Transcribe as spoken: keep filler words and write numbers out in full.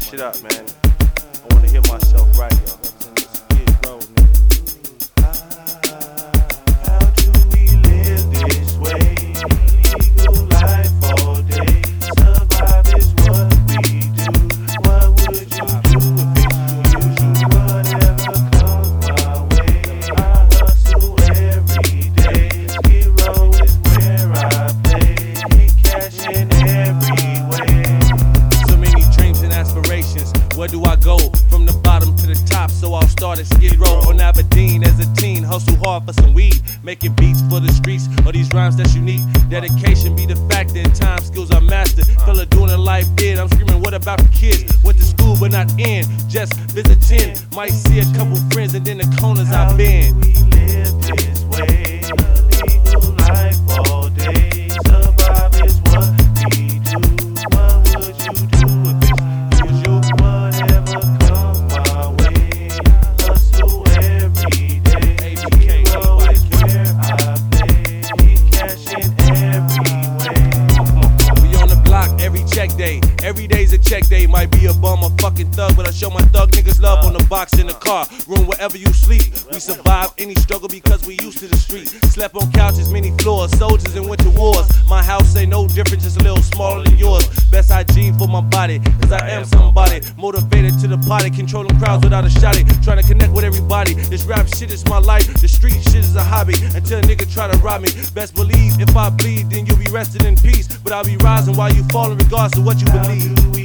shit up, man. I wanna hear myself right, yo. Skid Row, nigga. How do we live this way? Illegal life all day. Survive is what we do. What would you do if it was you? Whatever comes my way, I hustle every day. Skid Row is where I play. Get cash in every way. So many dreams and aspirations. Where do I go? From the bottom to the top, so I'll start at Skid Row on Aberdeen as a teen. Hustle hard for some weed, making beats for the streets. Or these rhymes that's unique. Dedication be the factor, and time skills I mastered. Fella doing a life bid, I'm screaming, what about the kids? Went to school but not in, just visiting. Might see a couple friends and then the corners I've been. How do we live this way? Illegal life all day. Survive is what we do. What would you do if it was you? Whatever comes my way, hustle every day. Skid Row is where I play. Get cash in every way. We on the block every check day. Every day's a check day. Might be a bum or fucking thug, but I show my thug niggas love on the box in the car. Room wherever you sleep. We survive any struggle because we used to the street. Slept on couches, many floors. Soldiers and went to wars. My house ain't no different, just a little smaller than yours. Best hygiene for my body, cause I am somebody. Motivated to the party, controlling crowds without a shotty. Trying to connect with everybody. This rap shit is my life. The street shit is a hobby. Until a nigga try to rob me. Best believe if I bleed, then you'll be resting in peace. But I'll be rising while you falling, regardless of what you believe.